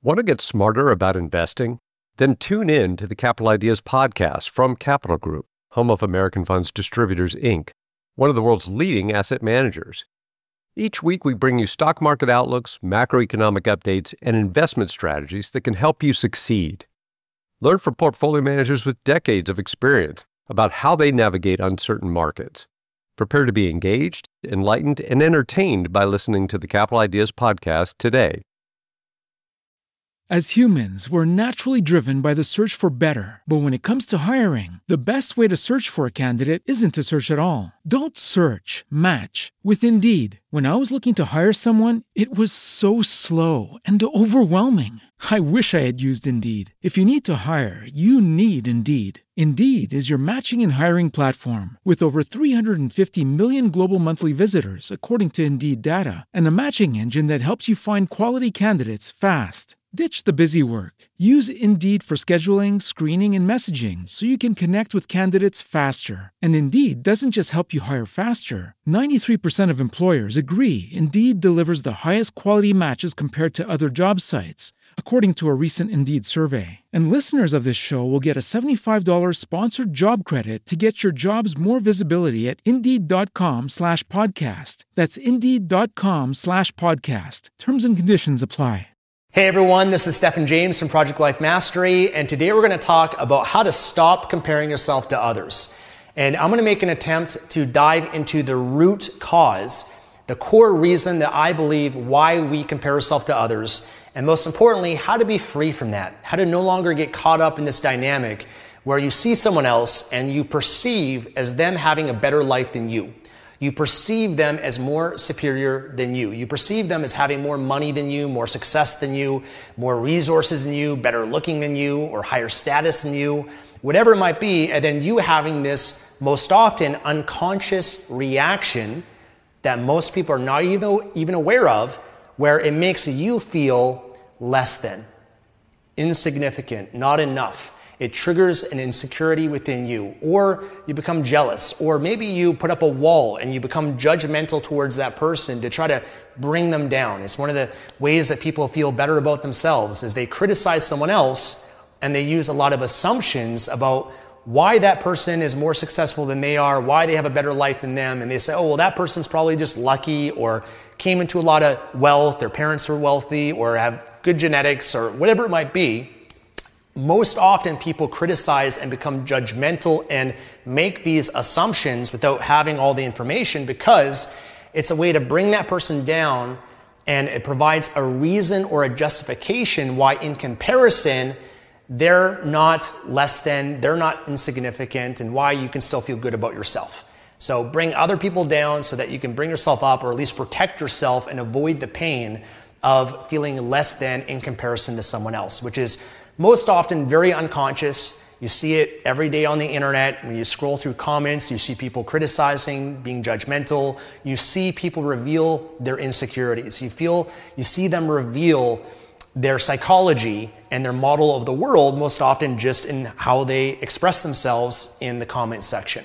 Want to get smarter about investing? Then tune in to the Capital Ideas podcast from Capital Group, home of American Funds Distributors, Inc., one of the world's leading asset managers. Each week, we bring you stock market outlooks, macroeconomic updates, and investment strategies that can help you succeed. Learn from portfolio managers with decades of experience about how they navigate uncertain markets. Prepare to be engaged, enlightened, and entertained by listening to the Capital Ideas podcast today. As humans, we're naturally driven by the search for better. But when it comes to hiring, the best way to search for a candidate isn't to search at all. Don't search, match with Indeed. When I was looking to hire someone, it was so slow and overwhelming. I wish I had used Indeed. If you need to hire, you need Indeed. Indeed is your matching and hiring platform with over 350 million global monthly visitors, according to Indeed data, and a matching engine that helps you find quality candidates fast. Ditch the busy work. Use Indeed for scheduling, screening, and messaging so you can connect with candidates faster. And Indeed doesn't just help you hire faster. 93% of employers agree Indeed delivers the highest quality matches compared to other job sites, according to a recent Indeed survey. And listeners of this show will get a $75 sponsored job credit to get your jobs more visibility at Indeed.com/podcast. That's Indeed.com/podcast. Terms and conditions apply. Hey everyone, this is Stephen James from Project Life Mastery, and today we're going to talk about how to stop comparing yourself to others. And I'm going to make an attempt to dive into the root cause, the core reason that I believe why we compare ourselves to others, and most importantly, how to be free from that, how to no longer get caught up in this dynamic where you see someone else and you perceive as them having a better life than you. You perceive them as more superior than you. You perceive them as having more money than you, more success than you, more resources than you, better looking than you, or higher status than you, whatever it might be, and then you having this most often unconscious reaction that most people are not even aware of, where it makes you feel less than, insignificant, not enough. It triggers an insecurity within you, or you become jealous, or maybe you put up a wall and you become judgmental towards that person to try to bring them down. It's one of the ways that people feel better about themselves is they criticize someone else and they use a lot of assumptions about why that person is more successful than they are, why they have a better life than them, and they say, oh, well, that person's probably just lucky or came into a lot of wealth, their parents are wealthy or have good genetics or whatever it might be. Most often people criticize and become judgmental and make these assumptions without having all the information because it's a way to bring that person down, and it provides a reason or a justification why in comparison they're not less than, they're not insignificant, and why you can still feel good about yourself. So bring other people down so that you can bring yourself up, or at least protect yourself and avoid the pain of feeling less than in comparison to someone else, which is most often very unconscious. You see it every day on the internet. When you scroll through comments, you see people criticizing, being judgmental. You see people reveal their insecurities. You see them reveal their psychology and their model of the world, most often just in how they express themselves in the comment section.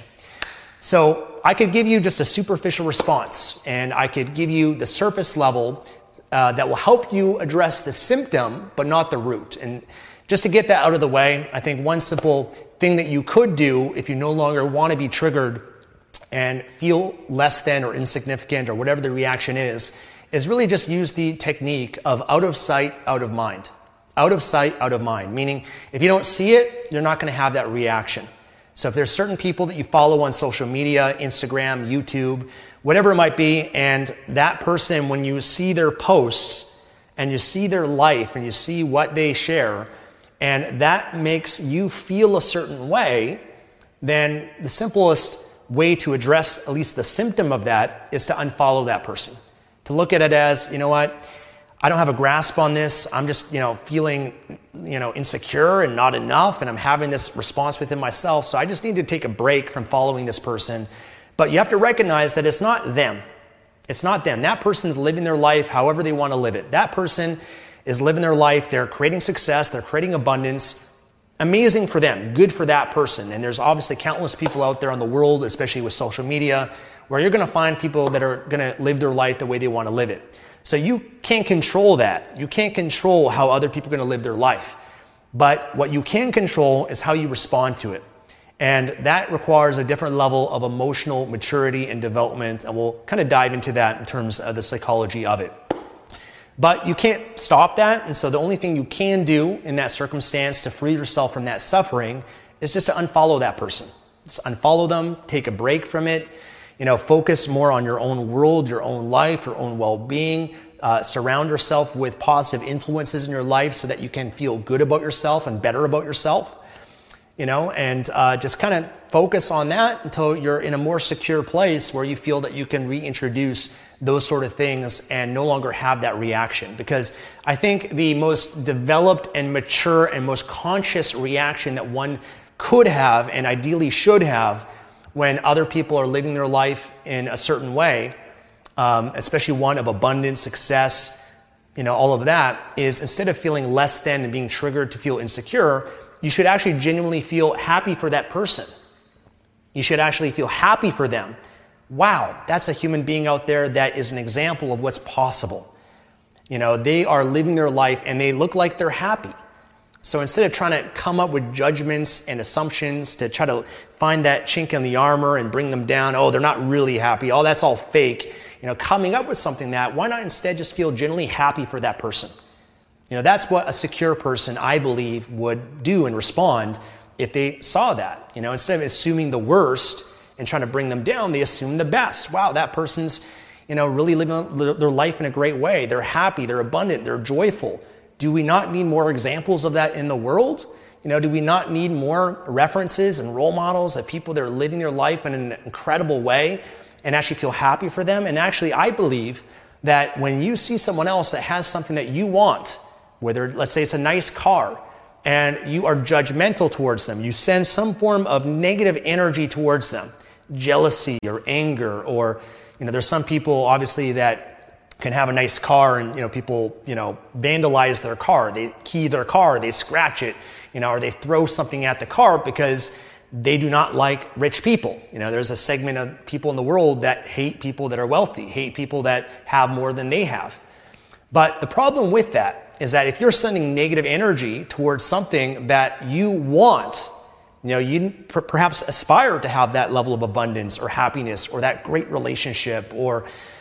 So I could give you just a superficial response, and I could give you the surface level that will help you address the symptom, but not the root. And just to get that out of the way, I think one simple thing that you could do if you no longer want to be triggered and feel less than or insignificant or whatever the reaction is really just use the technique of out of sight, out of mind. Out of sight, out of mind. Meaning, if you don't see it, you're not going to have that reaction. So if there's certain people that you follow on social media, Instagram, YouTube, whatever it might be, and that person, when you see their posts and you see their life and you see what they share, and that makes you feel a certain way, then the simplest way to address at least the symptom of that is to unfollow that person. To look at it as, you know what, I don't have a grasp on this. I'm just, feeling, insecure and not enough, and I'm having this response within myself. So I just need to take a break from following this person. But you have to recognize that it's not them. It's not them. That person's living their life however they want to live it. That person is living their life. They're creating success. They're creating abundance. Amazing for them. Good for that person. And there's obviously countless people out there in the world, especially with social media, where you're going to find people that are going to live their life the way they want to live it. So you can't control that. You can't control how other people are going to live their life. But what you can control is how you respond to it. And that requires a different level of emotional maturity and development. And we'll kind of dive into that in terms of the psychology of it. But you can't stop that. And so the only thing you can do in that circumstance to free yourself from that suffering is just to unfollow that person. Just unfollow them, take a break from it, focus more on your own world, your own life, your own well-being. Surround yourself with positive influences in your life so that you can feel good about yourself and better about yourself. And just kind of focus on that until you're in a more secure place where you feel that you can reintroduce those sort of things and no longer have that reaction. Because I think the most developed and mature and most conscious reaction that one could have and ideally should have when other people are living their life in a certain way, especially one of abundance, success, all of that, is instead of feeling less than and being triggered to feel insecure, you should actually genuinely feel happy for that person. You should actually feel happy for them. Wow, that's a human being out there that is an example of what's possible. They are living their life and they look like they're happy. So instead of trying to come up with judgments and assumptions to try to find that chink in the armor and bring them down, oh, they're not really happy, oh, that's all fake, coming up with something why not instead just feel genuinely happy for that person? That's what a secure person, I believe, would do and respond if they saw that. Instead of assuming the worst and trying to bring them down, they assume the best. Wow, that person's, really living their life in a great way. They're happy, they're abundant, they're joyful. Do we not need more examples of that in the world? Do we not need more references and role models of people that are living their life in an incredible way and actually feel happy for them? And actually, I believe that when you see someone else that has something that you want, whether, let's say it's a nice car, and you are judgmental towards them, you send some form of negative energy towards them, jealousy or anger, or, there's some people obviously that can have a nice car and, people, vandalize their car. They key their car, they scratch it, or they throw something at the car because they do not like rich people. There's a segment of people in the world that hate people that are wealthy, hate people that have more than they have. But the problem with that is that if you're sending negative energy towards something that you want, you perhaps aspire to have that level of abundance or happiness or that great relationship or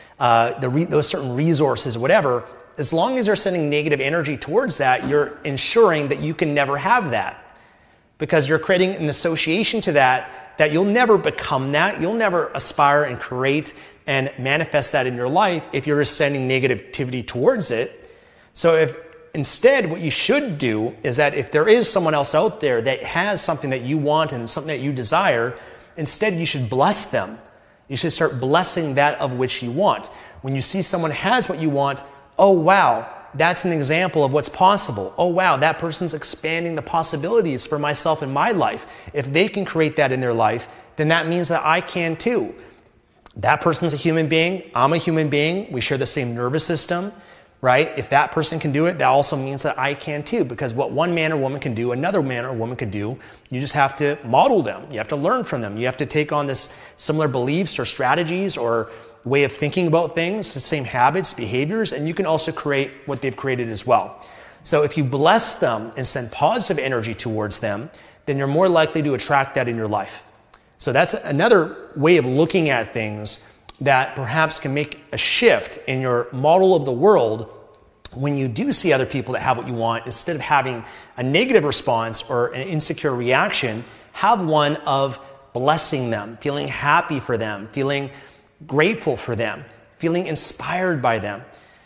those certain resources, whatever, as long as you're sending negative energy towards that, you're ensuring that you can never have that. Because you're creating an association to that you'll never become that. You'll never aspire and create and manifest that in your life if you're just sending negativity towards it. So if instead what you should do is that if there is someone else out there that has something that you want and something that you desire, instead you should bless them. You should start blessing that of which you want. When you see someone has what you want, oh wow, that's an example of what's possible. Oh wow, that person's expanding the possibilities for myself in my life. If they can create that in their life, then that means that I can too. That person's a human being, I'm a human being, we share the same nervous system, right? If that person can do it, that also means that I can too, because what one man or woman can do, another man or woman can do, you just have to model them. You have to learn from them. You have to take on this similar beliefs or strategies or way of thinking about things, the same habits, behaviors, and you can also create what they've created as well. So if you bless them and send positive energy towards them, then you're more likely to attract that in your life. So that's another way of looking at things that perhaps can make a shift in your model of the world when you do see other people that have what you want. Instead of having a negative response or an insecure reaction, have one of blessing them, feeling happy for them, feeling grateful for them, feeling inspired by them.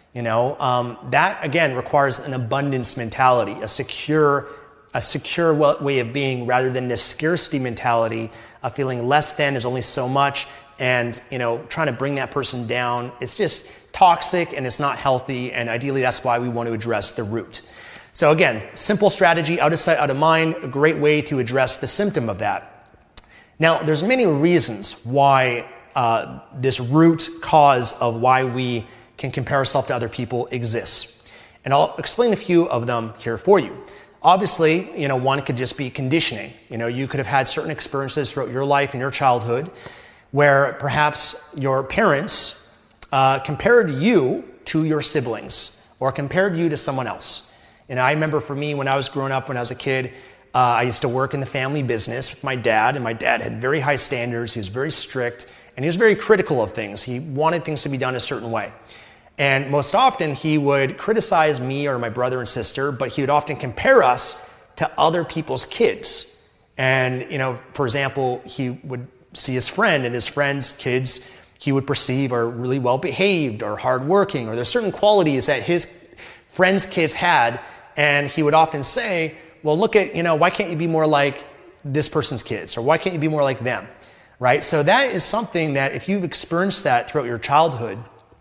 That again requires an abundance mentality, a secure way of being, rather than this scarcity mentality of feeling less than, there's only so much, and trying to bring that person down. It's just toxic and it's not healthy, and ideally that's why we want to address the root. So again, simple strategy, out of sight, out of mind, a great way to address the symptom of that. Now, there's many reasons why this root cause of why we can compare ourselves to other people exists. And I'll explain a few of them here for you. Obviously, one could just be conditioning. You could have had certain experiences throughout your life and your childhood where perhaps your parents compared you to your siblings or compared you to someone else. And I remember for me, when I was growing up, when I was a kid, I used to work in the family business with my dad, and my dad had very high standards. He was very strict, and he was very critical of things. He wanted things to be done a certain way. And most often, he would criticize me or my brother and sister, but he would often compare us to other people's kids. And, for example, he would see his friend, and his friend's kids he would perceive are really well behaved or hardworking, or there's certain qualities that his friends' kids had, and he would often say, well, look at, why can't you be more like this person's kids, or why can't you be more like them, right? So that is something that if you've experienced that throughout your childhood,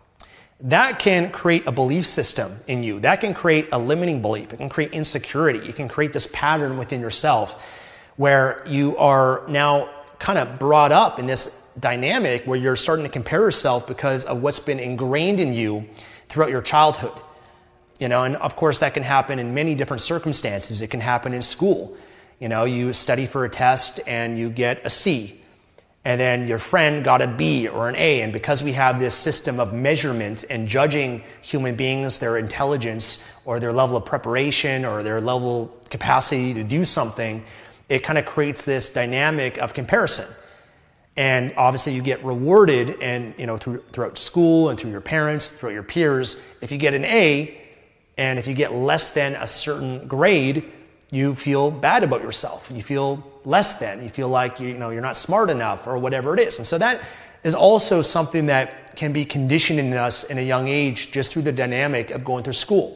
that can create a belief system in you. That can create a limiting belief. It can create insecurity. You can create this pattern within yourself where you are now kind of brought up in this dynamic where you're starting to compare yourself because of what's been ingrained in you throughout your childhood. And of course that can happen in many different circumstances. It can happen in school. You study for a test and you get a C, and then your friend got a B or an A. And because we have this system of measurement and judging human beings, their intelligence or their level of preparation or their level of capacity to do something, it kind of creates this dynamic of comparison. And obviously you get rewarded and, throughout school and through your parents, throughout your peers. If you get an A and if you get less than a certain grade, you feel bad about yourself. You feel less than. You feel like you're not smart enough or whatever it is. And so that is also something that can be conditioned in us in a young age just through the dynamic of going through school.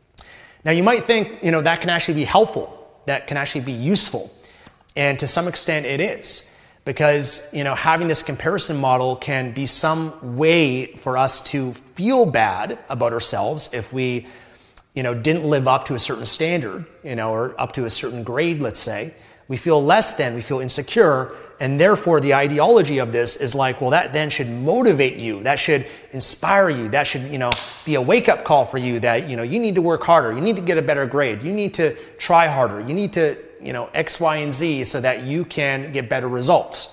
Now you might think, that can actually be helpful. That can actually be useful. And to some extent it is. Because, having this comparison model can be some way for us to feel bad about ourselves if we, didn't live up to a certain standard, or up to a certain grade, let's say. We feel less than, we feel insecure, and therefore the ideology of this is like, well, that then should motivate you, that should inspire you, that should, be a wake-up call for you that, you need to work harder, you need to get a better grade, you need to try harder, you need to, X, Y, and Z so that you can get better results.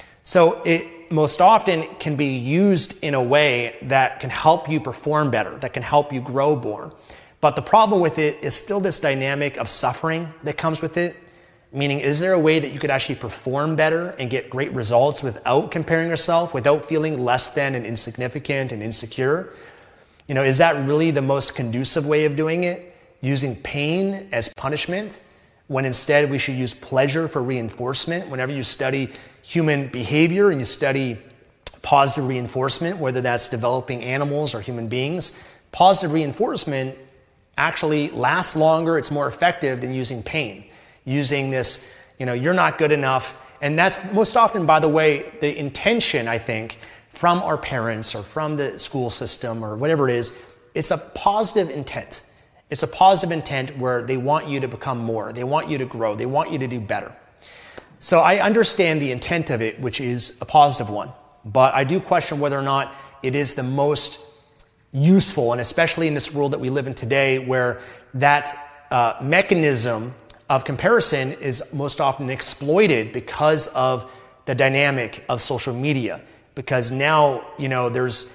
So it most often can be used in a way that can help you perform better, that can help you grow more. But the problem with it is still this dynamic of suffering that comes with it. Meaning, is there a way that you could actually perform better and get great results without comparing yourself, without feeling less than and insignificant and insecure? Is that really the most conducive way of doing it? Using pain as punishment, when instead we should use pleasure for reinforcement. Whenever you study human behavior and you study positive reinforcement, whether that's developing animals or human beings, positive reinforcement actually lasts longer, it's more effective than using pain. Using this, you're not good enough. And that's most often, by the way, the intention, I think, from our parents or from the school system or whatever it is, it's a positive intent. It's a positive intent where they want you to become more. They want you to grow. They want you to do better. So I understand the intent of it, which is a positive one. But I do question whether or not it is the most useful, and especially in this world that we live in today where that mechanism of comparison is most often exploited because of the dynamic of social media. Because now, there's,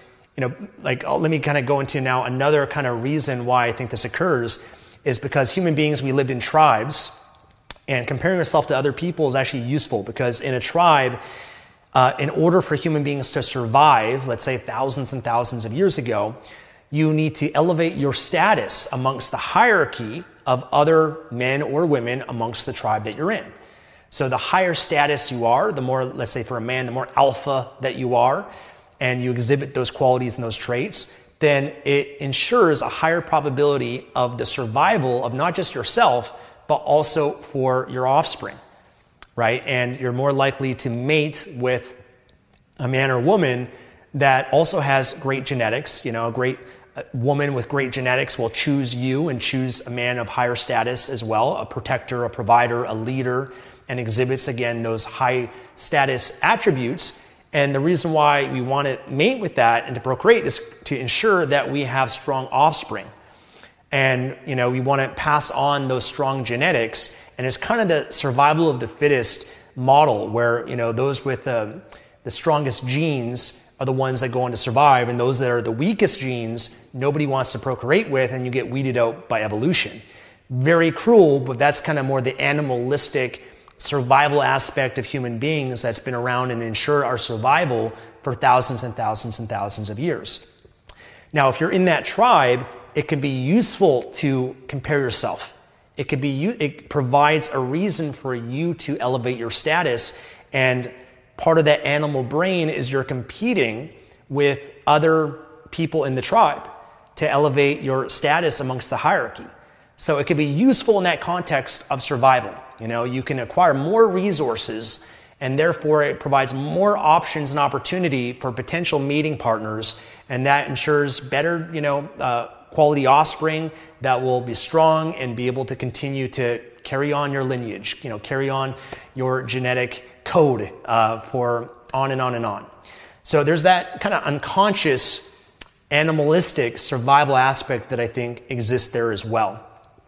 let me kind of go into now another kind of reason why I think this occurs is because human beings, we lived in tribes, and comparing yourself to other people is actually useful because in a tribe, in order for human beings to survive, let's say thousands and thousands of years ago, you need to elevate your status amongst the hierarchy of other men or women amongst the tribe that you're in. So the higher status you are, the more, let's say for a man, the more alpha that you are, and you exhibit those qualities and those traits, then it ensures a higher probability of the survival of not just yourself, but also for your offspring, right? And you're more likely to mate with a man or woman that also has great genetics. A great woman with great genetics will choose you and choose a man of higher status as well, a protector, a provider, a leader, and exhibits, again, those high status attributes. And the reason why we want to mate with that and to procreate is to ensure that we have strong offspring. And, we want to pass on those strong genetics. And it's kind of the survival of the fittest model where, those with the strongest genes are the ones that go on to survive, and those that are the weakest genes, nobody wants to procreate with, and you get weeded out by evolution. Very cruel, but that's kind of more the animalistic survival aspect of human beings that's been around and ensured our survival for thousands and thousands and thousands of years. Now, if you're in that tribe, it can be useful to compare yourself. It provides a reason for you to elevate your status, and part of that animal brain is you're competing with other people in the tribe to elevate your status amongst the hierarchy. So it can be useful in that context of survival. You can acquire more resources, and therefore it provides more options and opportunity for potential mating partners, and that ensures better, quality offspring that will be strong and be able to continue to carry on your lineage, carry on your genetic code for on and on and on. So there's that kind of unconscious, animalistic survival aspect that I think exists there as well.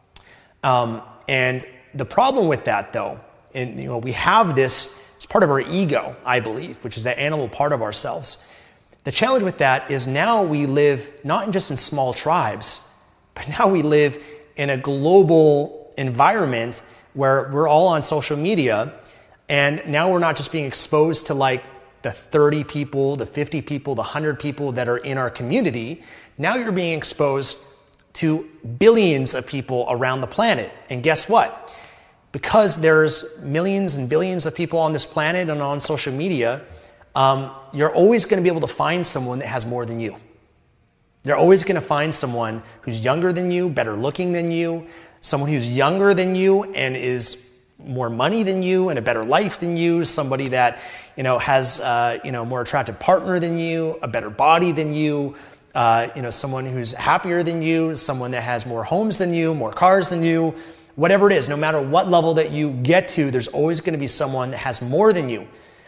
And the problem with that, though, and we have this as part of our ego, I believe, which is that animal part of ourselves. The challenge with that is now we live not just in small tribes, but now we live in a global environment where we're all on social media, and now we're not just being exposed to like the 30 people, the 50 people, the 100 people that are in our community. Now you're being exposed to billions of people around the planet. And guess what? Because there's millions and billions of people on this planet and on social media, you're always going to be able to find someone that has more than you. You're always going to find someone who's younger than you, better looking than you, someone who's younger than you and is more money than you and a better life than you, somebody that has more attractive partner than you, a better body than you, someone who's happier than you, someone that has more homes than you, more cars than you, whatever it is. No matter what level that you get to, there's always going to be someone that has more than you.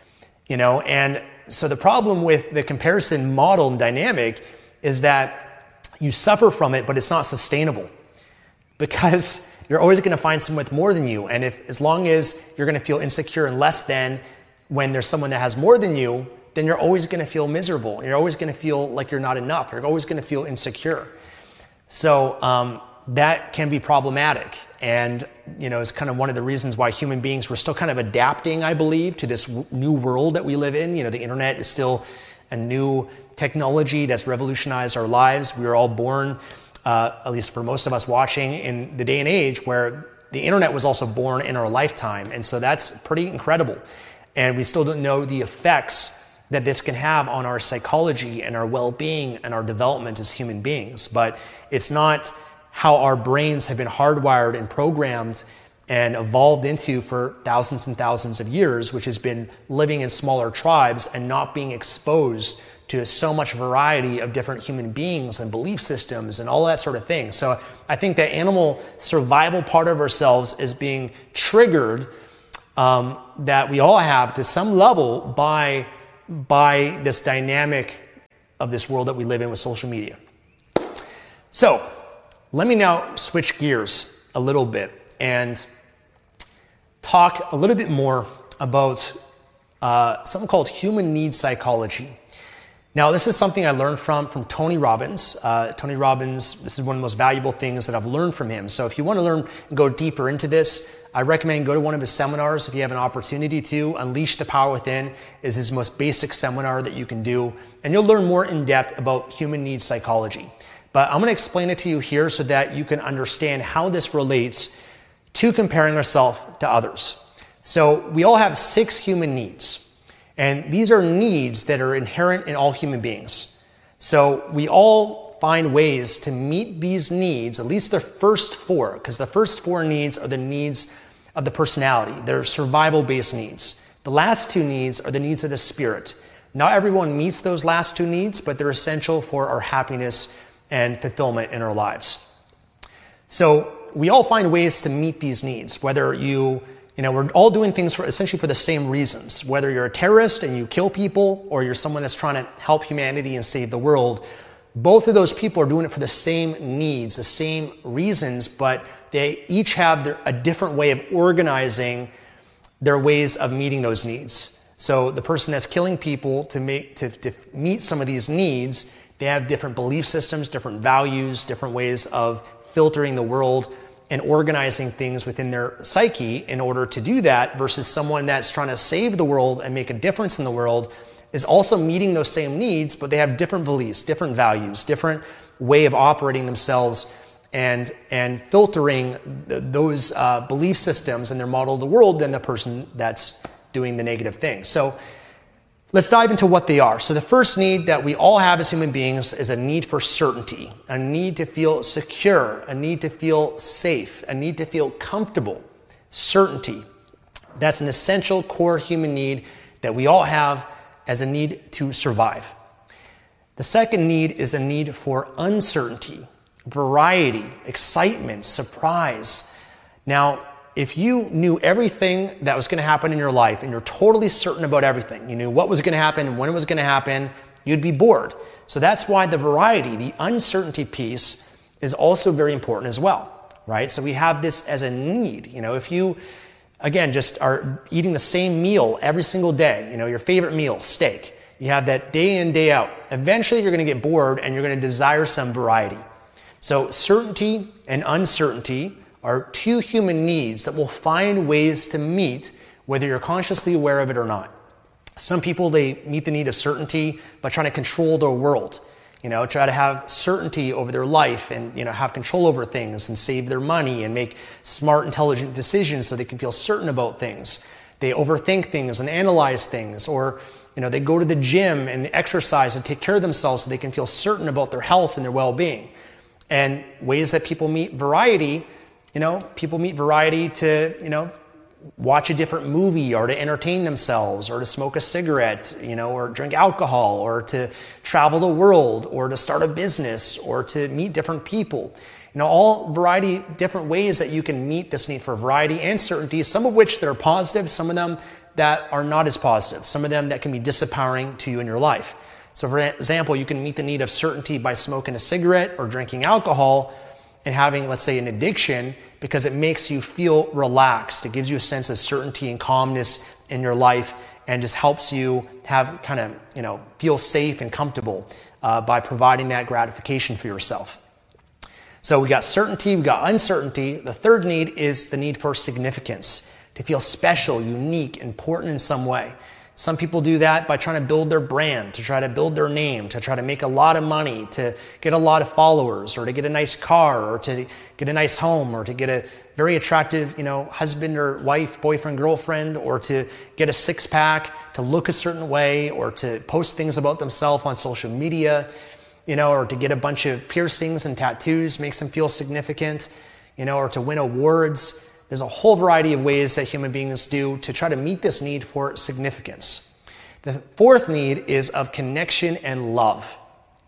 And so the problem with the comparison model and dynamic is that you suffer from it, but it's not sustainable, because you're always going to find someone with more than you. And as long as you're going to feel insecure and less than when there's someone that has more than you, then you're always going to feel miserable. You're always going to feel like you're not enough. You're always going to feel insecure. So that can be problematic. And, it's kind of one of the reasons why human beings, we're still kind of adapting, I believe, to this new world that we live in. The internet is still a new technology that's revolutionized our lives. We were all born, at least for most of us watching, in the day and age where the internet was also born in our lifetime. And so that's pretty incredible. And we still don't know the effects that this can have on our psychology and our well-being and our development as human beings. But it's not how our brains have been hardwired and programmed and evolved into for thousands and thousands of years, which has been living in smaller tribes and not being exposed to so much variety of different human beings and belief systems and all that sort of thing. So I think the animal survival part of ourselves is being triggered, that we all have to some level by this dynamic of this world that we live in with social media. So let me now switch gears a little bit and talk a little bit more about something called human needs psychology. Now, this is something I learned from Tony Robbins. Tony Robbins, this is one of the most valuable things that I've learned from him. So if you want to learn and go deeper into this, I recommend go to one of his seminars if you have an opportunity to. Unleash the Power Within is his most basic seminar that you can do, and you'll learn more in depth about human needs psychology. But I'm going to explain it to you here so that you can understand how this relates to comparing ourselves to others. So we all have 6 human needs. And these are needs that are inherent in all human beings. So we all find ways to meet these needs, at least the first 4, because the first 4 needs are the needs of the personality. They're survival-based needs. The last 2 needs are the needs of the spirit. Not everyone meets those last 2 needs, but they're essential for our happiness and fulfillment in our lives. So we all find ways to meet these needs, whether we're all doing things essentially for the same reasons. Whether you're a terrorist and you kill people, or you're someone that's trying to help humanity and save the world, both of those people are doing it for the same needs, the same reasons, but they each have a different way of organizing their ways of meeting those needs. So the person that's killing people to meet some of these needs, they have different belief systems, different values, different ways of filtering the world and organizing things within their psyche in order to do that, versus someone that's trying to save the world and make a difference in the world is also meeting those same needs, but they have different beliefs, different values, different way of operating themselves and filtering those belief systems and their model of the world than the person that's doing the negative thing. So let's dive into what they are. So the first need that we all have as human beings is a need for certainty, a need to feel secure, a need to feel safe, a need to feel comfortable. Certainty. That's an essential core human need that we all have as a need to survive. The second need is a need for uncertainty, variety, excitement, surprise. Now, if you knew everything that was going to happen in your life and you're totally certain about everything, you knew what was going to happen, when it was going to happen, you'd be bored. So that's why the variety, the uncertainty piece is also very important as well, right? So we have this as a need. If you, again, just are eating the same meal every single day, your favorite meal, steak, you have that day in, day out. Eventually you're going to get bored and you're going to desire some variety. So certainty and uncertainty are two human needs that will find ways to meet whether you're consciously aware of it or not. Some people, they meet the need of certainty by trying to control their world, try to have certainty over their life and, have control over things and save their money and make smart, intelligent decisions so they can feel certain about things. They overthink things and analyze things, or, they go to the gym and exercise and take care of themselves so they can feel certain about their health and their well-being. And ways that people meet variety, people meet variety to, watch a different movie or to entertain themselves or to smoke a cigarette, or drink alcohol or to travel the world or to start a business or to meet different people. All variety, different ways that you can meet this need for variety and certainty, some of which that are positive, some of them that are not as positive, some of them that can be disempowering to you in your life. So for example, you can meet the need of certainty by smoking a cigarette or drinking alcohol and having, let's say, an addiction, because it makes you feel relaxed. It gives you a sense of certainty and calmness in your life and just helps you have feel safe and comfortable by providing that gratification for yourself. So we got certainty, we got uncertainty. The third need is the need for significance, to feel special, unique, important in some way. Some people do that by trying to build their brand, to try to build their name, to try to make a lot of money, to get a lot of followers, or to get a nice car, or to get a nice home, or to get a very attractive, husband or wife, boyfriend, girlfriend, or to get a six-pack, to look a certain way, or to post things about themselves on social media, or to get a bunch of piercings and tattoos makes them feel significant, or to win awards. There's a whole variety of ways that human beings do to try to meet this need for significance. The fourth need is of connection and love.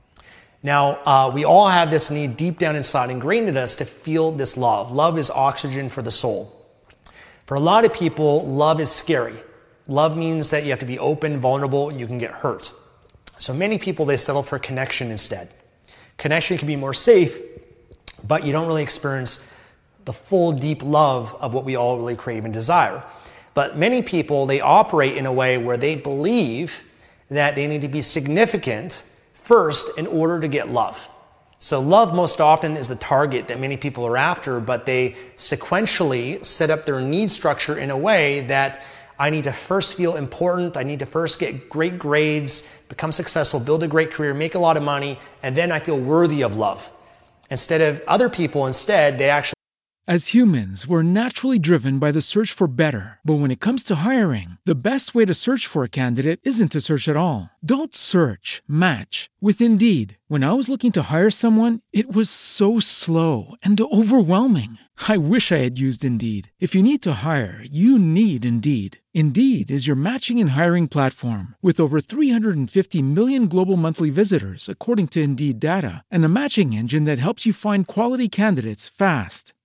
Now, we all have this need deep down inside, ingrained in us, to feel this love. Love is oxygen for the soul. For a lot of people, love is scary. Love means that you have to be open, vulnerable, and you can get hurt. So many people, they settle for connection instead. Connection can be more safe, but you don't really experience the full deep love of what we all really crave and desire. But many people, they operate in a way where they believe that they need to be significant first in order to get love. So love most often is the target that many people are after, but they sequentially set up their need structure in a way that I need to first feel important, I need to first get great grades, become successful, build a great career, make a lot of money, and then I feel worthy of love. Instead of other people, they actually. As humans, we're naturally driven by the search for better. But when it comes to hiring, the best way to search for a candidate isn't to search at all. Don't search, match with Indeed. When I was looking to hire someone, it was so slow and overwhelming. I wish I had used Indeed. If you need to hire, you need Indeed. Indeed is your matching and hiring platform with over 350 million global monthly visitors, according to Indeed data, and a matching engine that helps you find quality candidates fast.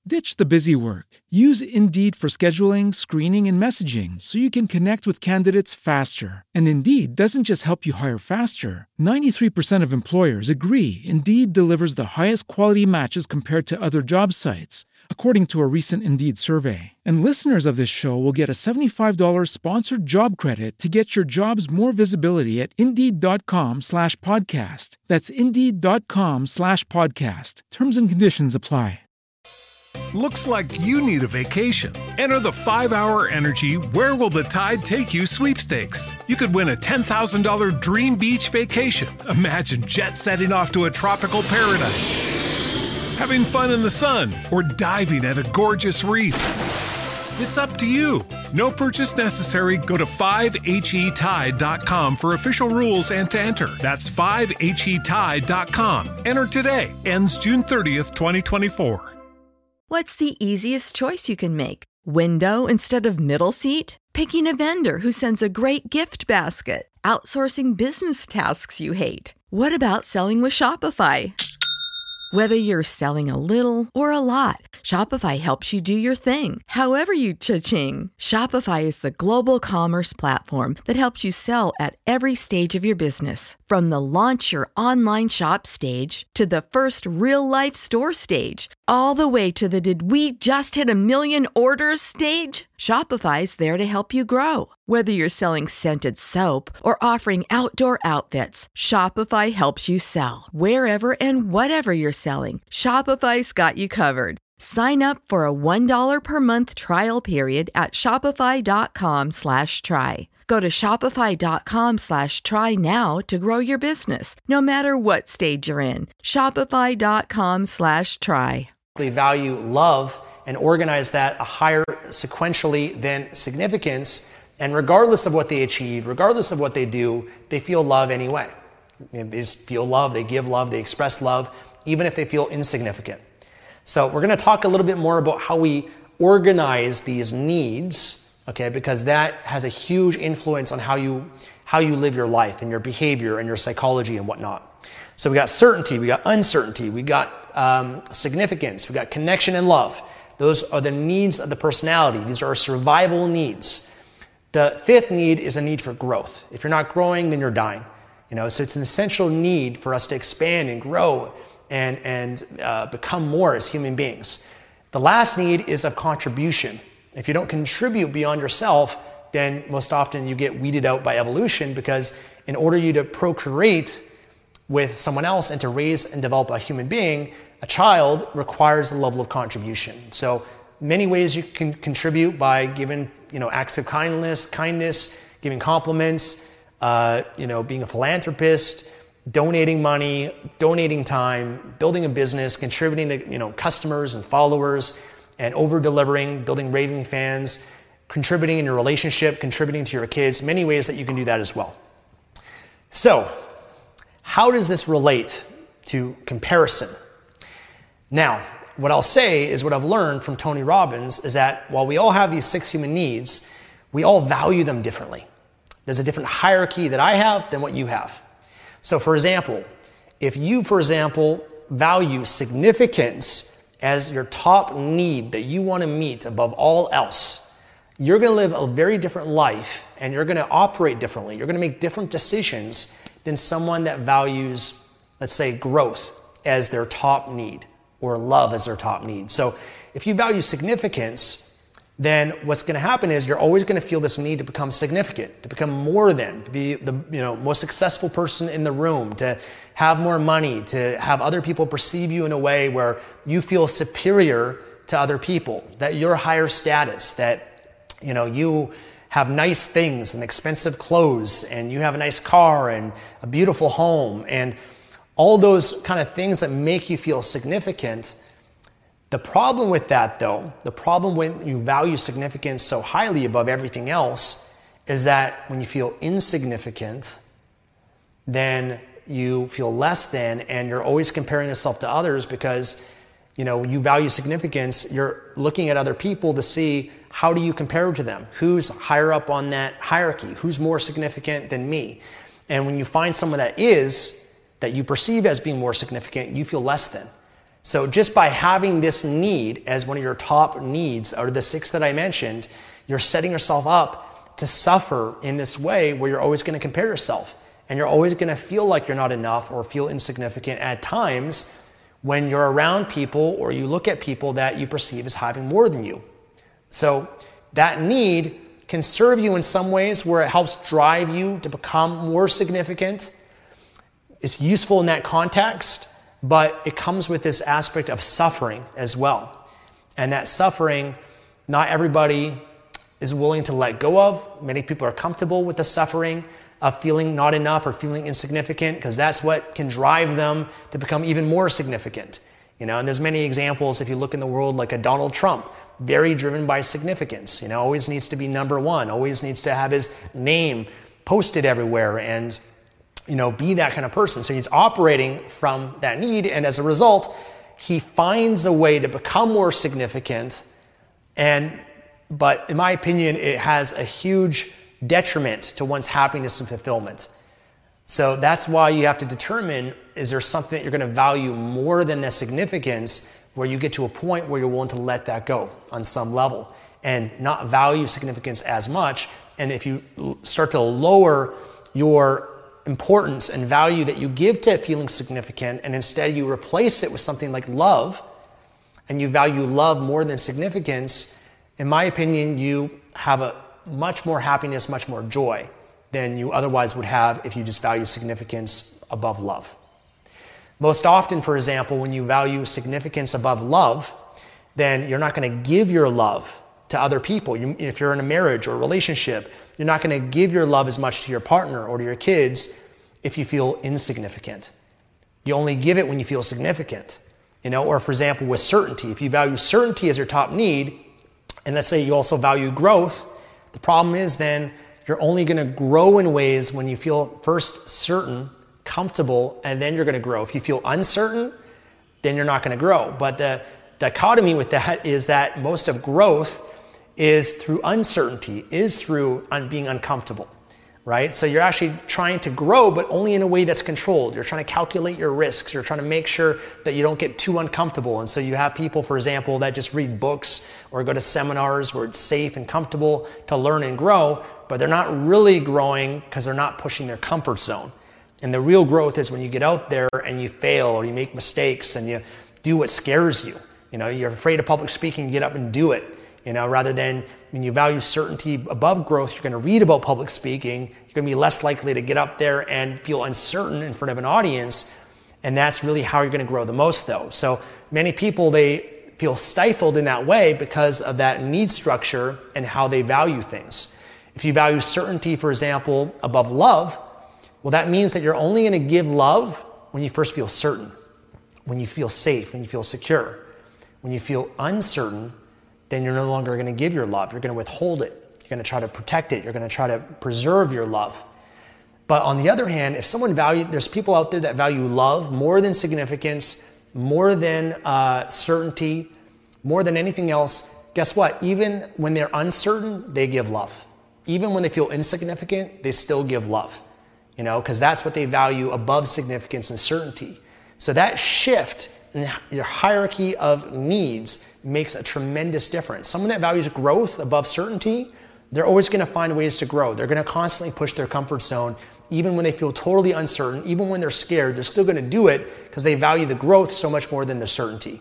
Ditch the busy work. Use Indeed for scheduling, screening, and messaging so you can connect with candidates faster. And Indeed doesn't just help you hire faster. 93% of employers agree Indeed delivers the highest quality matches compared to other job sites, according to a recent Indeed survey. And listeners of this show will get a $75 sponsored job credit to get your jobs more visibility at Indeed.com/podcast. That's Indeed.com/podcast. Terms and conditions apply. Looks like you need a vacation. Enter the 5-Hour Energy Where Will the Tide Take You sweepstakes. You could win a $10,000 dream beach vacation. Imagine jet setting off to a tropical paradise, having fun in the sun, or diving at a gorgeous reef. It's up to you. No purchase necessary. Go to 5HETide.com for official rules and to enter. That's 5HETide.com. Enter today. Ends June 30th, 2024. What's the easiest choice you can make? Window instead of middle seat? Picking a vendor who sends a great gift basket? Outsourcing business tasks you hate? What about selling with Shopify? Whether you're selling a little or a lot, Shopify helps you do your thing, however you cha-ching. Shopify is the global commerce platform that helps you sell at every stage of your business. From the launch your online shop stage to the first real-life store stage, all the way to the did we just hit 1 million orders stage. Shopify's there to help you grow. Whether you're selling scented soap or offering outdoor outfits, Shopify helps you sell. Wherever and whatever you're selling, Shopify's got you covered. Sign up for a $1 per month trial period at shopify.com/try. Go to shopify.com/try now to grow your business, no matter what stage you're in. Shopify.com/try. Value love and organize that higher sequentially than significance. And regardless of what they achieve, regardless of what they do, they feel love anyway. They just feel love, they give love, they express love, even if they feel insignificant. So we're going to talk a little bit more about how we organize these needs, okay, because that has a huge influence on how you live your life and your behavior and your psychology and whatnot. So we got certainty, we got uncertainty, we got significance, we got connection and love. Those are the needs of the personality. These are our survival needs. The fifth need is a need for growth. If you're not growing, then you're dying. So it's an essential need for us to expand and grow and become more as human beings. The last need is of contribution. If you don't contribute beyond yourself, then most often you get weeded out by evolution, because in order you to procreate with someone else and to raise and develop a human being, a child requires a level of contribution. So many ways you can contribute by giving, acts of kindness, giving compliments, being a philanthropist, donating money, donating time, building a business, contributing to, customers and followers, and over-delivering, building raving fans, contributing in your relationship, contributing to your kids, many ways that you can do that as well. So, how does this relate to comparison? Now, what I'll say is what I've learned from Tony Robbins is that while we all have these 6 human needs, we all value them differently. There's a different hierarchy that I have than what you have. So for example, if you, value significance as your top need that you want to meet above all else, you're going to live a very different life and you're going to operate differently. You're going to make different decisions than someone that values, let's say, growth as their top need or love as their top need. So if you value significance, then what's going to happen is you're always going to feel this need to become significant, to become more than, to be the most successful person in the room, to have more money, to have other people perceive you in a way where you feel superior to other people, that you're higher status, that you have nice things and expensive clothes, and you have a nice car and a beautiful home, and all those kind of things that make you feel significant. The problem with that, though, the problem when you value significance so highly above everything else, is that when you feel insignificant, then you feel less than, and you're always comparing yourself to others because, you value significance. You're looking at other people to see, how do you compare to them? Who's higher up on that hierarchy? Who's more significant than me? And when you find someone that you perceive as being more significant, you feel less than. So just by having this need as one of your top needs, out of the 6 that I mentioned, you're setting yourself up to suffer in this way where you're always going to compare yourself. And you're always going to feel like you're not enough or feel insignificant at times when you're around people or you look at people that you perceive as having more than you. So that need can serve you in some ways where it helps drive you to become more significant. It's useful in that context, but it comes with this aspect of suffering as well. And that suffering, not everybody is willing to let go of. Many people are comfortable with the suffering of feeling not enough or feeling insignificant, because that's what can drive them to become even more significant. And there's many examples if you look in the world, like a Donald Trump, very driven by significance, always needs to be number one, always needs to have his name posted everywhere and, be that kind of person. So he's operating from that need, and as a result, he finds a way to become more significant, but in my opinion, it has a huge detriment to one's happiness and fulfillment. So that's why you have to determine, is there something that you're going to value more than the significance, where you get to a point where you're willing to let that go on some level and not value significance as much. And if you start to lower your importance and value that you give to feeling significant, and instead you replace it with something like love, and you value love more than significance, in my opinion, you have a much more happiness, much more joy than you otherwise would have if you just value significance above love. Most often, for example, when you value significance above love, then you're not going to give your love to other people. If you're in a marriage or a relationship, you're not going to give your love as much to your partner or to your kids if you feel insignificant. You only give it when you feel significant. Or for example, with certainty, if you value certainty as your top need, and let's say you also value growth, the problem is then you're only going to grow in ways when you feel first certain, comfortable, and then you're going to grow. If you feel uncertain, then you're not going to grow. But the dichotomy with that is that most of growth is through uncertainty, is through being uncomfortable, right? So you're actually trying to grow, but only in a way that's controlled. You're trying to calculate your risks. You're trying to make sure that you don't get too uncomfortable. And so you have people, for example, that just read books or go to seminars where it's safe and comfortable to learn and grow, but they're not really growing because they're not pushing their comfort zone. And the real growth is when you get out there and you fail or you make mistakes and you do what scares you. You're afraid of public speaking, you get up and do it. Rather than when you value certainty above growth, you're going to read about public speaking, you're going to be less likely to get up there and feel uncertain in front of an audience. And that's really how you're going to grow the most, though. So many people, they feel stifled in that way because of that need structure and how they value things. If you value certainty, for example, above love, well, that means that you're only going to give love when you first feel certain, when you feel safe, when you feel secure. When you feel uncertain, then you're no longer going to give your love. You're going to withhold it. You're going to try to protect it. You're going to try to preserve your love. But on the other hand, if someone there's people out there that value love more than significance, more than certainty, more than anything else, guess what? Even when they're uncertain, they give love. Even when they feel insignificant, they still give love. Because that's what they value above significance and certainty. So that shift in your hierarchy of needs makes a tremendous difference. Someone that values growth above certainty, they're always going to find ways to grow. They're going to constantly push their comfort zone, even when they feel totally uncertain, even when they're scared, they're still going to do it because they value the growth so much more than the certainty.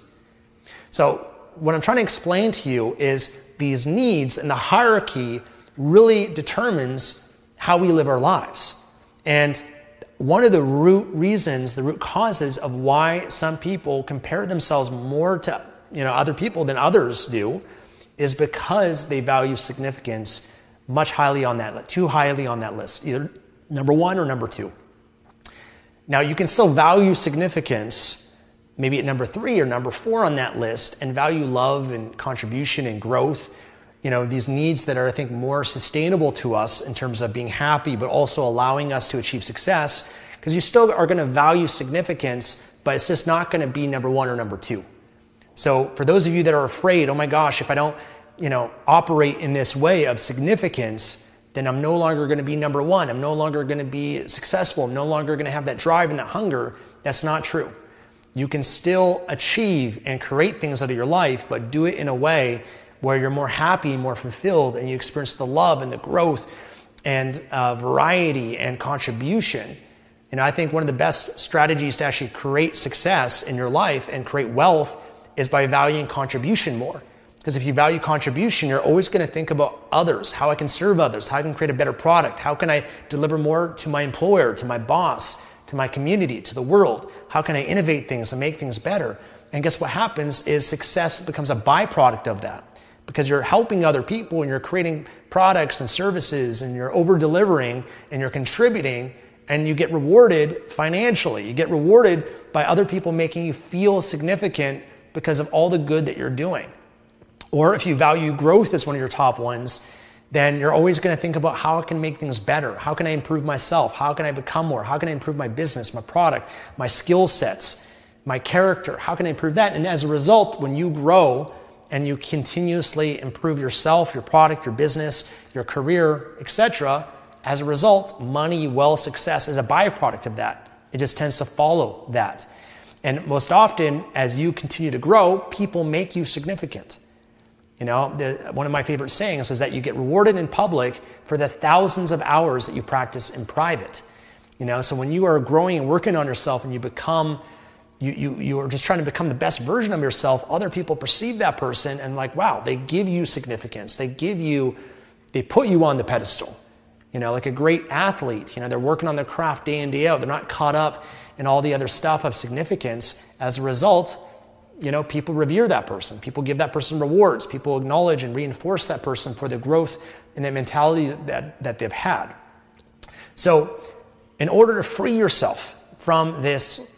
So what I'm trying to explain to you is these needs and the hierarchy really determines how we live our lives. And one of the root causes of why some people compare themselves more to other people than others do is because they value significance too highly on that list, either number one or number two. Now, you can still value significance maybe at number 3 or number 4 on that list and value love and contribution and growth, these needs that are, I think, more sustainable to us in terms of being happy, but also allowing us to achieve success, because you still are going to value significance, but it's just not going to be number 1 or number 2. So for those of you that are afraid, oh my gosh, if I don't, operate in this way of significance, then I'm no longer going to be number 1. I'm no longer going to be successful. I'm no longer going to have that drive and that hunger. That's not true. you can still achieve and create things out of your life, but do it in a way where you're more happy, more fulfilled, and you experience the love and the growth and variety and contribution. And I think one of the best strategies to actually create success in your life and create wealth is by valuing contribution more. Because if you value contribution, you're always going to think about others, how I can serve others, how I can create a better product, how can I deliver more to my employer, to my boss, to my community, to the world, how can I innovate things and make things better. And guess what happens is success becomes a byproduct of that. Because you're helping other people and you're creating products and services and you're over-delivering and you're contributing and you get rewarded financially. You get rewarded by other people making you feel significant because of all the good that you're doing. Or if you value growth as one of your top ones, then you're always going to think about how I can make things better. How can I improve myself? How can I become more? How can I improve my business, my product, my skill sets, my character? How can I improve that? And as a result, when you grow and you continuously improve yourself, your product, your business, your career, etc., as a result, money, wealth, success is a byproduct of that. It just tends to follow that. And most often, as you continue to grow, people make you significant. You know, one of my favorite sayings is that you get rewarded in public for the thousands of hours that you practice in private. You know, so when you are growing and working on yourself and you become, you are just trying to become the best version of yourself, other people perceive that person and like, wow, they give you significance. They put you on the pedestal. You know, like a great athlete, you know, they're working on their craft day in, day out. They're not caught up in all the other stuff of significance. As a result, you know, people revere that person. People give that person rewards. People acknowledge and reinforce that person for the growth and the mentality that they've had. So in order to free yourself from this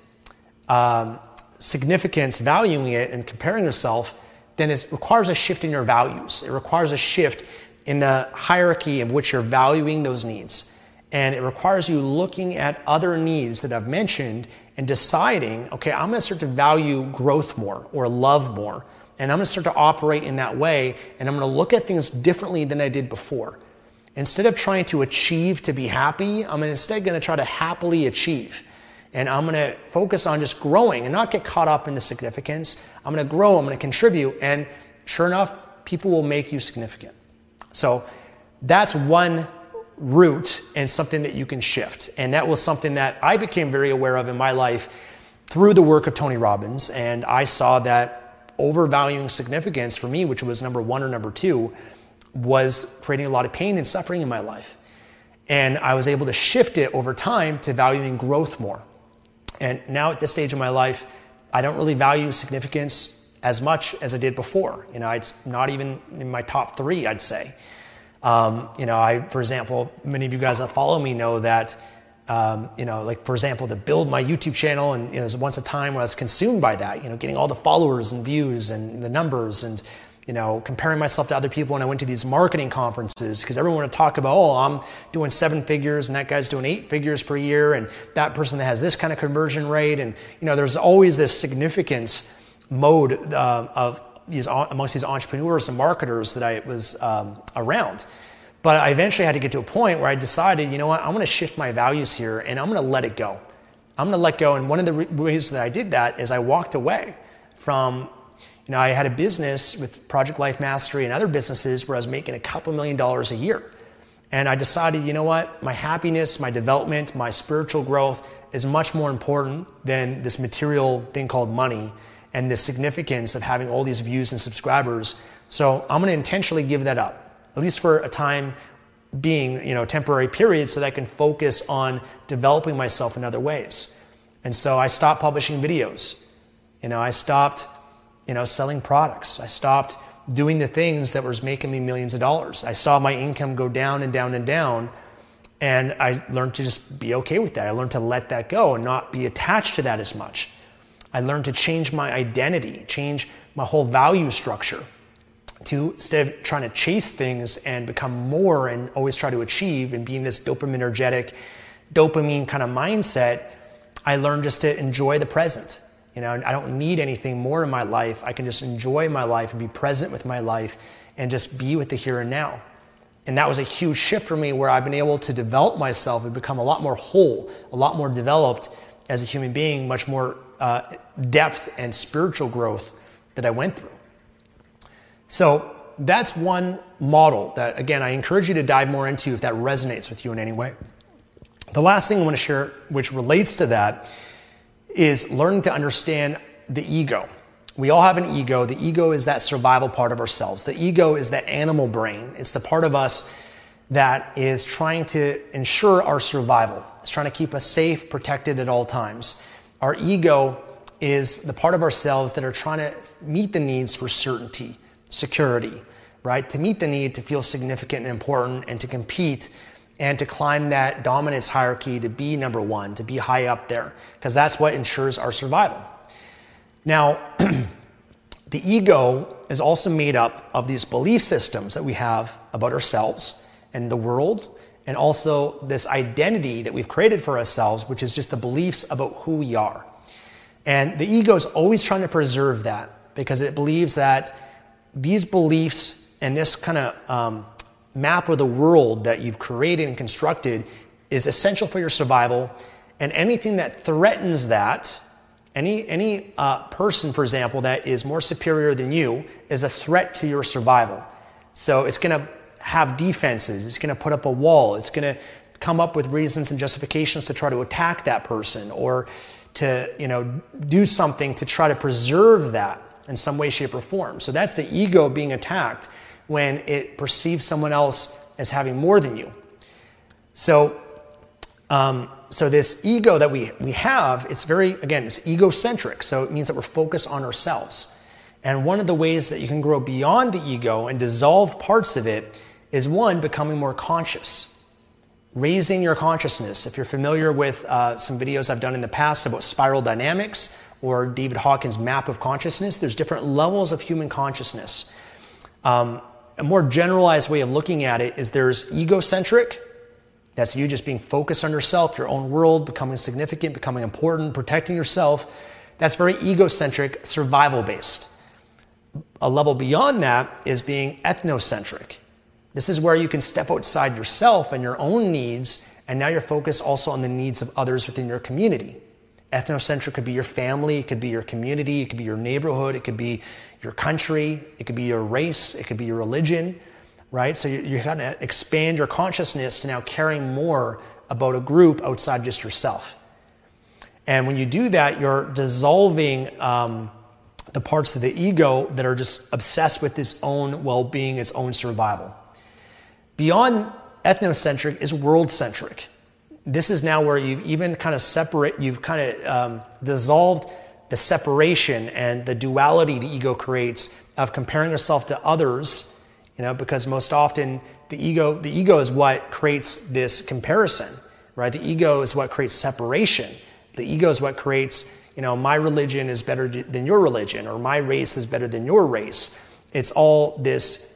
significance, valuing it and comparing yourself, then it requires a shift in your values. It requires a shift in the hierarchy of which you're valuing those needs. And it requires you looking at other needs that I've mentioned and deciding, okay, I'm going to start to value growth more or love more. And I'm going to start to operate in that way. And I'm going to look at things differently than I did before. Instead of trying to achieve to be happy, I'm instead going to try to happily achieve. And I'm going to focus on just growing and not get caught up in the significance. I'm going to grow, I'm going to contribute. And sure enough, people will make you significant. So that's one route and something that you can shift. And that was something that I became very aware of in my life through the work of Tony Robbins. And I saw that overvaluing significance for me, which was number one or number two, was creating a lot of pain and suffering in my life. And I was able to shift it over time to valuing growth more. And now at this stage of my life, I don't really value significance as much as I did before. You know, it's not even in my top three, I'd say. You know, for example, many of you guys that follow me know that, you know, like for example, to build my YouTube channel, and you know, there was once a time where I was consumed by that, you know, getting all the followers and views and the numbers and, you know, comparing myself to other people when I went to these marketing conferences, because everyone would talk about, oh, I'm doing 7 figures and that guy's doing 8 figures per year and that person that has this kind of conversion rate. And, you know, there's always this significance mode amongst these entrepreneurs and marketers that I was around. But I eventually had to get to a point where I decided, you know what, I'm going to shift my values here and I'm going to let it go. I'm going to let go. And one of the ways that I did that is I walked away from, you know, I had a business with Project Life Mastery and other businesses where I was making $2 million a year. And I decided, you know what, my happiness, my development, my spiritual growth is much more important than this material thing called money and the significance of having all these views and subscribers. So I'm going to intentionally give that up, at least for a time being, you know, temporary period, so that I can focus on developing myself in other ways. And so I stopped publishing videos. You know, I stopped, you know, selling products. I stopped doing the things that was making me millions of dollars. I saw my income go down and down and down, and I learned to just be okay with that. I learned to let that go and not be attached to that as much. I learned to change my identity, change my whole value structure to, instead of trying to chase things and become more and always try to achieve and being this dopaminergic, dopamine kind of mindset, I learned just to enjoy the present. You know, I don't need anything more in my life. I can just enjoy my life and be present with my life and just be with the here and now. And that was a huge shift for me, where I've been able to develop myself and become a lot more whole, a lot more developed as a human being, much more depth and spiritual growth that I went through. So that's one model that, again, I encourage you to dive more into if that resonates with you in any way. The last thing I want to share, which relates to that, is learning to understand the ego. We all have an ego. The ego is that survival part of ourselves. The ego is that animal brain. It's the part of us that is trying to ensure our survival. It's trying to keep us safe, protected at all times. Our ego is the part of ourselves that are trying to meet the needs for certainty, security, right? To meet the need to feel significant and important and to compete and to climb that dominance hierarchy, to be number one, to be high up there, because that's what ensures our survival. Now, the ego is also made up of these belief systems that we have about ourselves and the world, and also this identity that we've created for ourselves, which is just the beliefs about who we are. And the ego is always trying to preserve that because it believes that these beliefs and this kind of map of the world that you've created and constructed is essential for your survival, and anything that threatens that, any person, for example, that is more superior than you is a threat to your survival. So it's going to have defenses, it's going to put up a wall, it's going to come up with reasons and justifications to try to attack that person or to do something to try to preserve that in some way, shape, or form. So that's the ego being attacked when it perceives someone else as having more than you. So this ego that we have, it's it's egocentric. So it means that we're focused on ourselves. And one of the ways that you can grow beyond the ego and dissolve parts of it is, one, becoming more conscious. Raising your consciousness. If you're familiar with some videos I've done in the past about spiral dynamics or David Hawkins' map of consciousness, there's different levels of human consciousness. A more generalized way of looking at it is there's egocentric. That's you just being focused on yourself, your own world, becoming significant, becoming important, protecting yourself. That's very egocentric, survival-based. A level beyond that is being ethnocentric. This is where you can step outside yourself and your own needs, and now you're focused also on the needs of others within your community. Ethnocentric could be your family, it could be your community, it could be your neighborhood, it could be your country, it could be your race, it could be your religion, right? So you're going to expand your consciousness to now caring more about a group outside just yourself. And when you do that, you're dissolving the parts of the ego that are just obsessed with its own well-being, its own survival. Beyond ethnocentric is world-centric. This is now where you've even kind of dissolved the separation and the duality the ego creates of comparing yourself to others, because most often the ego is what creates this comparison, right? The ego is what creates separation. The ego is what creates, my religion is better than your religion, or my race is better than your race. It's all this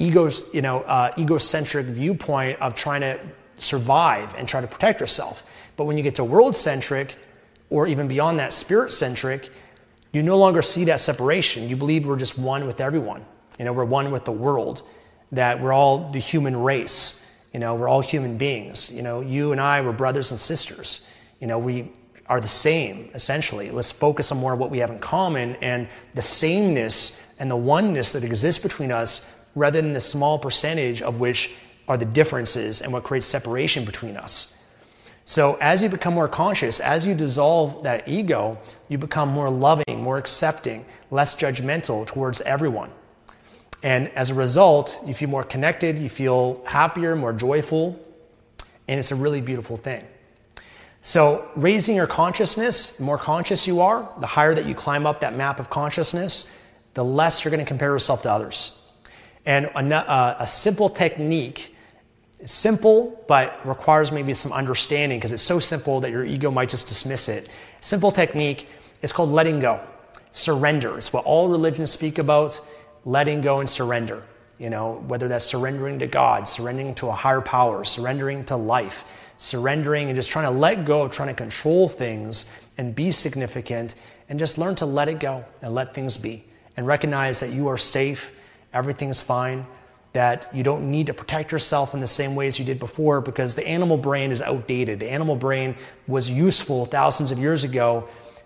egocentric viewpoint of trying to survive and try to protect yourself. But when you get to world-centric, or even beyond that, spirit-centric, you no longer see that separation. You believe we're just one with everyone. We're one with the world, that we're all the human race. We're all human beings. You and I, we're brothers and sisters. We are the same, essentially. Let's focus on more of what we have in common and the sameness and the oneness that exists between us, rather than the small percentage of which are the differences and what creates separation between us. So as you become more conscious, as you dissolve that ego, you become more loving, more accepting, less judgmental towards everyone. And as a result, you feel more connected, you feel happier, more joyful, and it's a really beautiful thing. So raising your consciousness, the more conscious you are, the higher that you climb up that map of consciousness, the less you're going to compare yourself to others. And a simple technique, it's simple, but requires maybe some understanding because it's so simple that your ego might just dismiss it. Simple technique is called letting go. Surrender. It's what all religions speak about, letting go and surrender. Whether that's surrendering to God, surrendering to a higher power, surrendering to life, surrendering and just trying to let go, trying to control things and be significant, and just learn to let it go and let things be. And recognize that you are safe, everything's fine, that you don't need to protect yourself in the same ways you did before, because the animal brain is outdated. The animal brain was useful thousands of years ago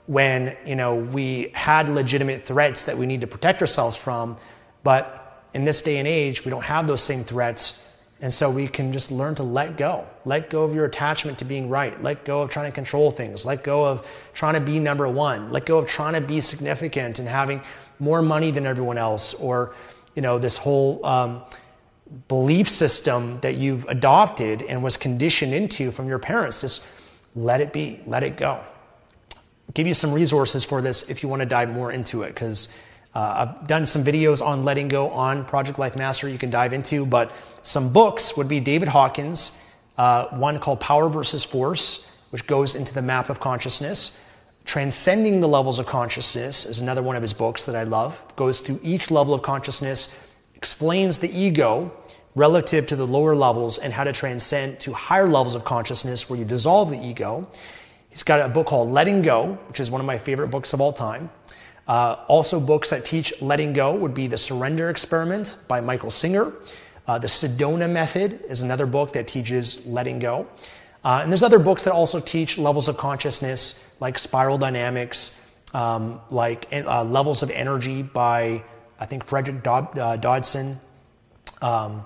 when, we had legitimate threats that we need to protect ourselves from. But in this day and age, we don't have those same threats. And so we can just learn to let go. Let go of your attachment to being right. Let go of trying to control things. Let go of trying to be number one. Let go of trying to be significant and having more money than everyone else, or, this whole belief system that you've adopted and was conditioned into from your parents. Just let it be. Let it go. I'll give you some resources for this if you want to dive more into it, because I've done some videos on letting go on Project Life Mastery you can dive into, but some books would be David Hawkins, one called Power versus Force, which goes into the map of consciousness. Transcending the Levels of Consciousness is another one of his books that I love. Goes through each level of consciousness, explains the ego relative to the lower levels and how to transcend to higher levels of consciousness where you dissolve the ego. He's got a book called Letting Go, which is one of my favorite books of all time. Also books that teach letting go would be The Surrender Experiment by Michael Singer. The Sedona Method is another book that teaches letting go. And there's other books that also teach levels of consciousness, like Spiral Dynamics, like Levels of Energy by, I think, Frederick Dodson. The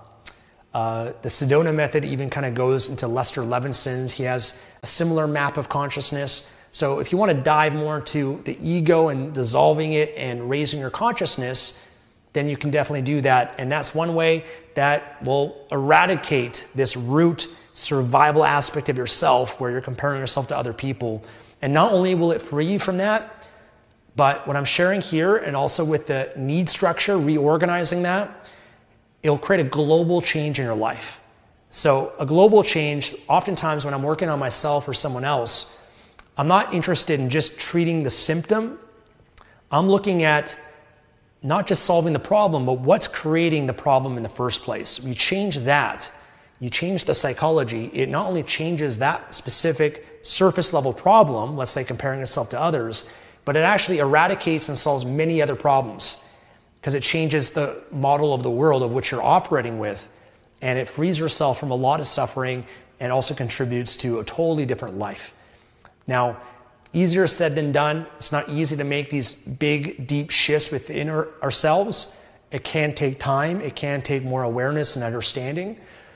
Sedona Method even kind of goes into Lester Levinson's. He has a similar map of consciousness. So if you want to dive more into the ego and dissolving it and raising your consciousness, then you can definitely do that. And that's one way that will eradicate this root survival aspect of yourself where you're comparing yourself to other people. And not only will it free you from that, but what I'm sharing here, and also with the need structure, reorganizing that, it'll create a global change in your life. So a global change, oftentimes when I'm working on myself or someone else, I'm not interested in just treating the symptom. I'm looking at not just solving the problem, but what's creating the problem in the first place. You change that. You change the psychology. It not only changes that specific surface level problem, let's say comparing yourself to others, but it actually eradicates and solves many other problems because it changes the model of the world of which you're operating with, and it frees yourself from a lot of suffering and also contributes to a totally different life. Now, easier said than done. It's not easy to make these big, deep shifts within ourselves. It can take time. It can take more awareness and understanding.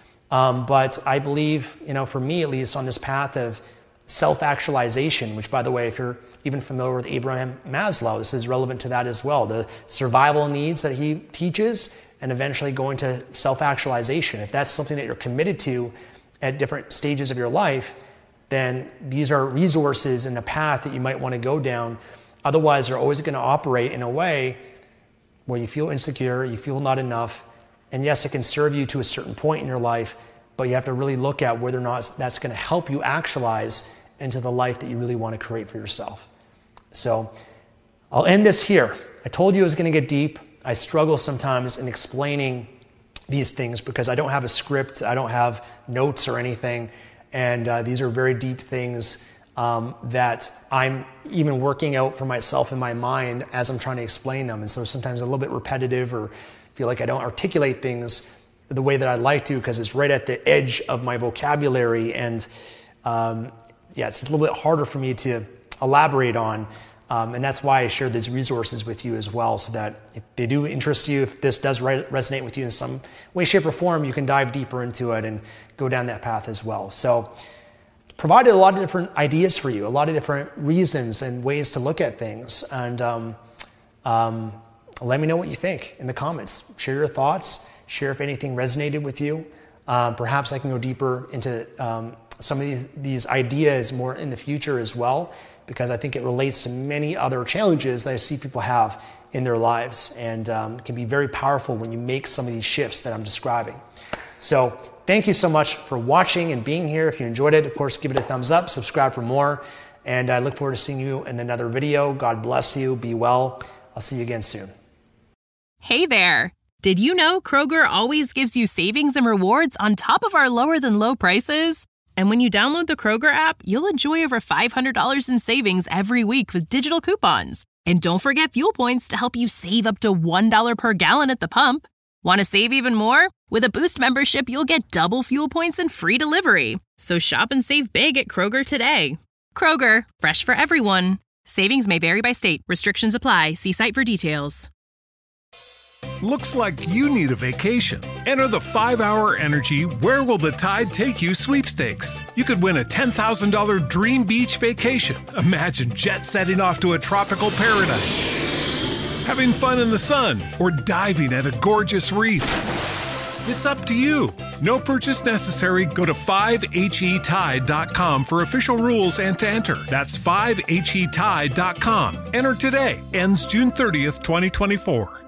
But I believe, for me at least, on this path of self-actualization, which, by the way, if you're even familiar with Abraham Maslow, this is relevant to that as well. The survival needs that he teaches and eventually going to self-actualization. If that's something that you're committed to at different stages of your life, then these are resources in the path that you might want to go down. Otherwise, you're always going to operate in a way where you feel insecure, you feel not enough. And yes, it can serve you to a certain point in your life, but you have to really look at whether or not that's going to help you actualize into the life that you really want to create for yourself. So I'll end this here. I told you it was going to get deep. I struggle sometimes in explaining these things because I don't have a script, I don't have notes or anything. And these are very deep things that I'm even working out for myself in my mind as I'm trying to explain them. And so sometimes a little bit repetitive or feel like I don't articulate things the way that I'd like to because it's right at the edge of my vocabulary. And it's a little bit harder for me to elaborate on. And that's why I share these resources with you as well, so that if they do interest you, if this does resonate with you in some way, shape, or form, you can dive deeper into it and go down that path as well. So provided a lot of different ideas for you, a lot of different reasons and ways to look at things. And let me know what you think in the comments. Share your thoughts. Share if anything resonated with you. Perhaps I can go deeper into some of these ideas more in the future as well, because I think it relates to many other challenges that I see people have in their lives, and can be very powerful when you make some of these shifts that I'm describing. So thank you so much for watching and being here. If you enjoyed it, of course, give it a thumbs up, subscribe for more, and I look forward to seeing you in another video. God bless you. Be well. I'll see you again soon. Hey there. Did you know Kroger always gives you savings and rewards on top of our lower than low prices? And when you download the Kroger app, you'll enjoy over $500 in savings every week with digital coupons. And don't forget fuel points to help you save up to $1 per gallon at the pump. Want to save even more? With a Boost membership, you'll get double fuel points and free delivery. So shop and save big at Kroger today. Kroger, fresh for everyone. Savings may vary by state. Restrictions apply. See site for details. Looks like you need a vacation. Enter the 5-Hour Energy Where Will the Tide Take You sweepstakes. You could win a $10,000 dream beach vacation. Imagine jet setting off to a tropical paradise, having fun in the sun, or diving at a gorgeous reef. It's up to you. No purchase necessary. Go to 5HETide.com for official rules and to enter. That's 5HETide.com. Enter today. Ends June 30th, 2024.